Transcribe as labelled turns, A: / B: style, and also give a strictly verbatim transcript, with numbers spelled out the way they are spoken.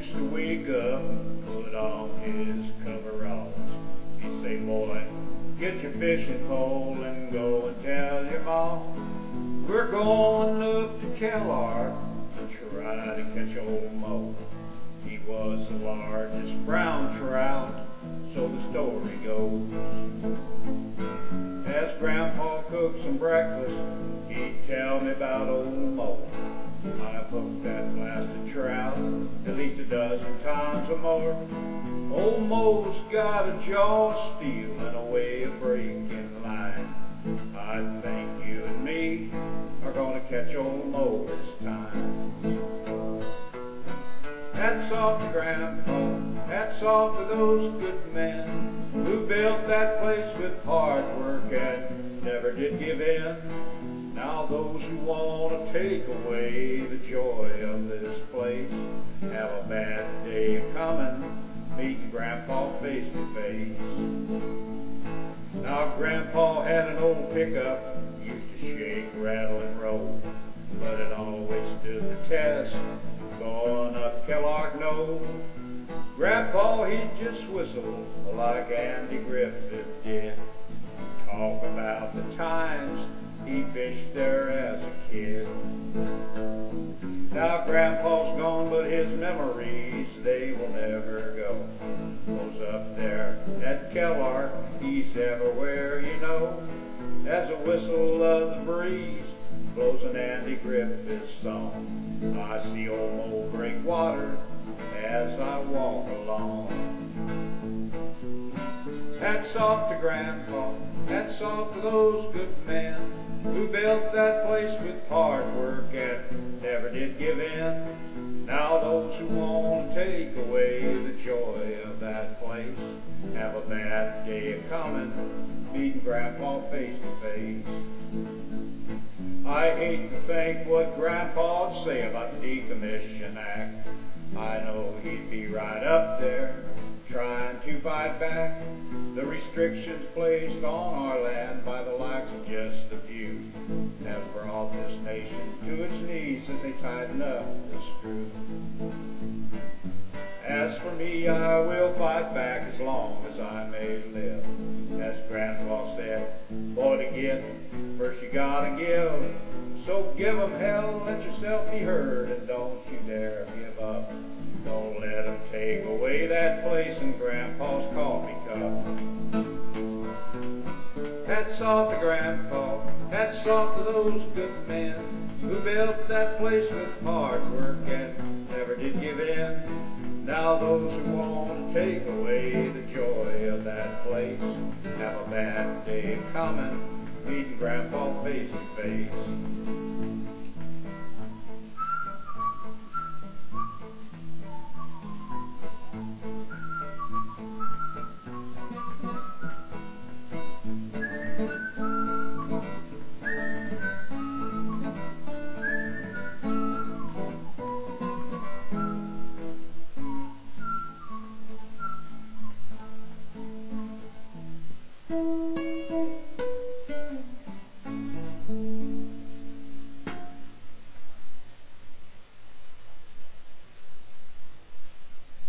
A: used to wake up and put on his coveralls. He'd say, boy, get your fishing pole and go and tell your mom we're going up to Kellogg to try to catch old Mo. He was the largest brown trout, so the story goes. As Grandpa cooked some breakfast, he'd tell me about old Mo. I've hooked that blasted trout at least a dozen times or more. Old Mo's got a jaw of steel and a way of breaking line. I think you and me are gonna catch old Mo this time. Hats off to Grandpa, hats off to those good men who built that place with hard work and never did give in. Now those who want to take away the joy of this place have a bad day coming, meeting Grandpa face to face. Now Grandpa had an old pickup, used to shake, rattle, and roll, but it always stood the test, going up Kellogg No. Grandpa, he'd just whistle like Andy Griffith did, talk about the times he fished there as a kid. Now Grandpa's gone, but his memories, they will never go. Goes up there at Kellogg, he's everywhere, you know. As a whistle of the breeze blows an Andy Griffith song, I see old Mo break water as I walk along. Hats off to Grandpa, hats off to those good men who built that place with hard work and never did give in. Now those who want to take away the joy of that place have a bad day coming, meeting Grandpa face to face. I hate to think what Grandpa'd say about the Decommission Act. I know he'd be right up there trying to fight back the restrictions placed on our land by the likes of just a few have brought this nation to its knees as they tighten up the screw. As for me, I will fight back as long as I may live. As Grandpa said, boy, to get, first you gotta give. So give 'em hell, let yourself be heard, and don't you dare give up. Don't let 'em take away that place in Grandpa's coffee cup. Hats off to Grandpa, hats off to those good men who built that place with hard work and never did give in. Now those who want to take away the joy of that place have a bad day coming, meeting Grandpa face to face.